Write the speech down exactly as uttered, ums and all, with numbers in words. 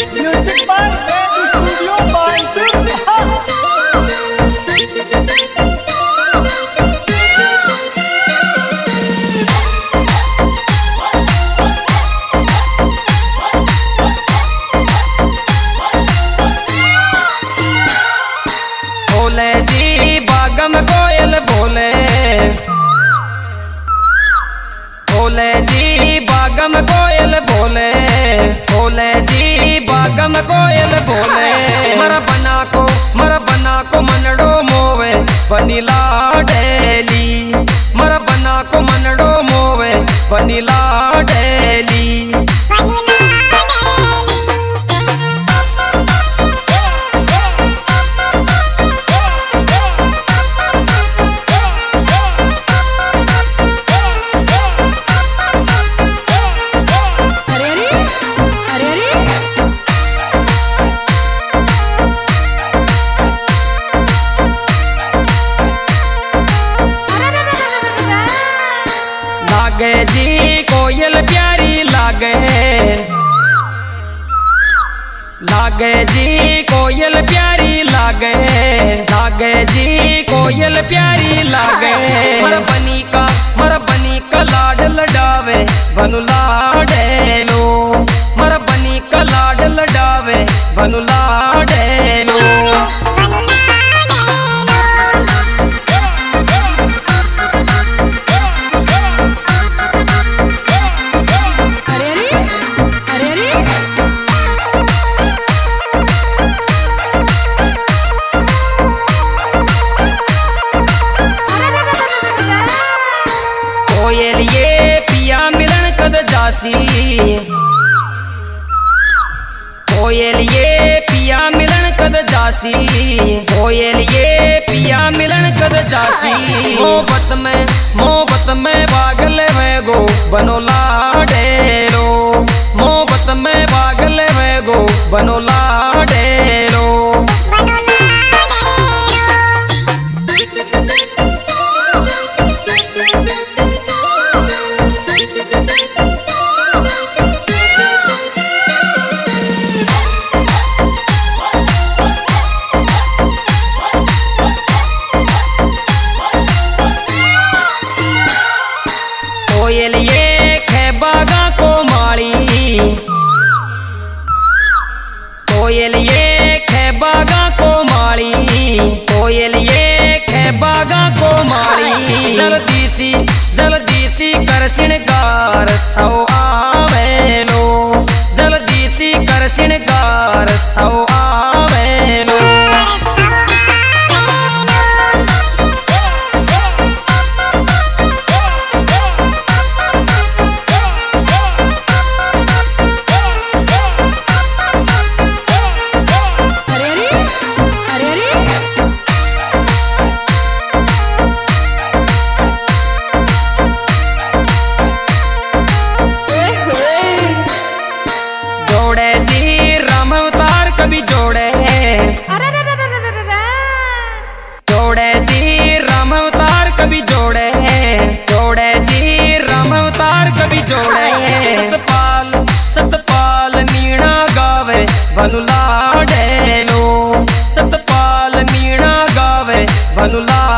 Music by Band Studio by Sirhan. बोले जी बागम कोयल बोले, बोले जी बागम कोयल बोले, बोले जी बागम कोयल बोले। मर बना को मर बना को मनड़ो मोवे बनीला डेली, मर बना को मनड़ो मोवे बनीला डेली। लागे जी कोयल प्यारी लागे, लागे जी कोयल प्यारी लागे, लागे जी कोयल प्यारी लागे। मर बनी का मर बनी का लाड लडावे बनु लाडेलो, मर बनी का लाड लडावे बनु लाडेलो। कोयल ये पिया मिलन कद जासी, कोयल ये पिया मिलन कद जासी, कोयल ये पिया मिलन कद जासी। मोहब्बत में मोहब्बत में पागल में गो बनो लाडेरो, मोहब्बत में पागल में गो बनो लाडेरो। कोयल ये खेबागा को माली, कोयल ये खेबागा को माली, कोयल ये खेबागा को माली। जल्दी सी जल्दी सी कर सिणगार सौ आवेलो, जल्दी सी कर सिणगार सौ आवेलो। जोड़े जी राम अवतार कभी जोड़े, जोड़े जी राम अवतार कभी जोड़े, जोड़े जी राम अवतार कभी जोड़े। सतपाल सतपाल मीणा गावे बनु लाडेलो, सतपाल मीणा गावे बनु ला